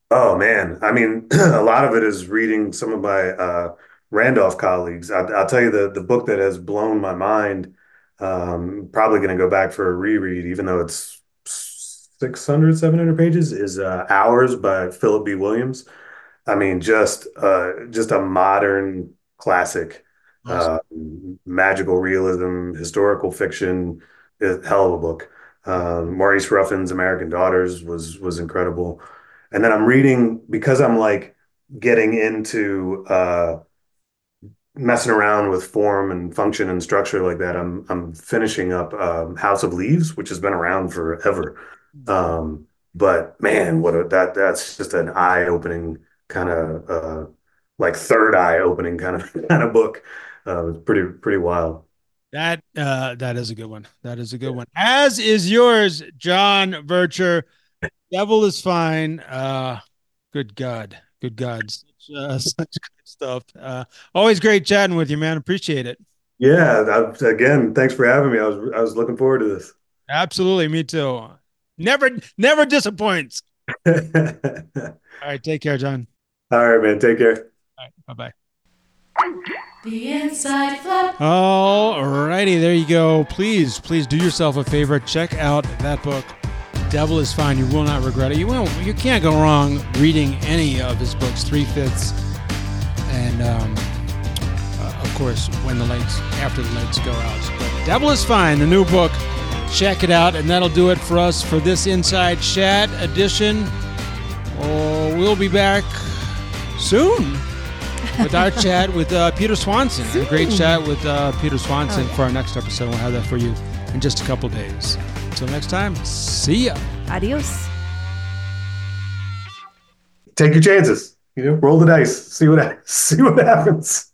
Speaker 2: Oh man, I mean, a lot of it is reading some of my Randolph colleagues. I'll tell you the book that has blown my mind. Probably going to go back for a reread, even though it's 600, 700 pages. Is Hours by Philip B. Williams. I mean, just a modern classic,
Speaker 3: Awesome.
Speaker 2: uh, magical realism, historical fiction, hell of a book. Maurice Ruffin's American Daughters was incredible. And then I'm reading because I'm like getting into messing around with form and function and structure like that. I'm finishing up House of Leaves, which has been around forever. But man, that's just an eye-opening kind of like third eye-opening kind of book. It's pretty wild.
Speaker 3: That is a good one. That is a good one. As is yours, John Vercher. Devil is Fine. Good God. Good God. Such good stuff. Always great chatting with you, man. Appreciate it.
Speaker 2: Yeah, again, thanks for having me. I was looking forward to this.
Speaker 3: Absolutely. Me too. Never disappoints. All right. Take care, John.
Speaker 2: All right, man. Take care.
Speaker 3: All right. Bye bye.
Speaker 5: The Inside Flap.
Speaker 3: All righty. There you go. Please do yourself a favor. Check out that book. Devil is Fine. You will not regret it. You can't go wrong reading any of his books. 3/5, and of course, after the lights go out. But Devil is Fine, the new book. Check it out, and that'll do it for us for this Inside Chat edition. Oh, we'll be back soon with our chat with Peter Swanson. A great chat with Peter Swanson for our next episode. We'll have that for you in just a couple days. Until next time, see ya.
Speaker 5: Adios.
Speaker 2: Take your chances. Roll the dice. See what happens.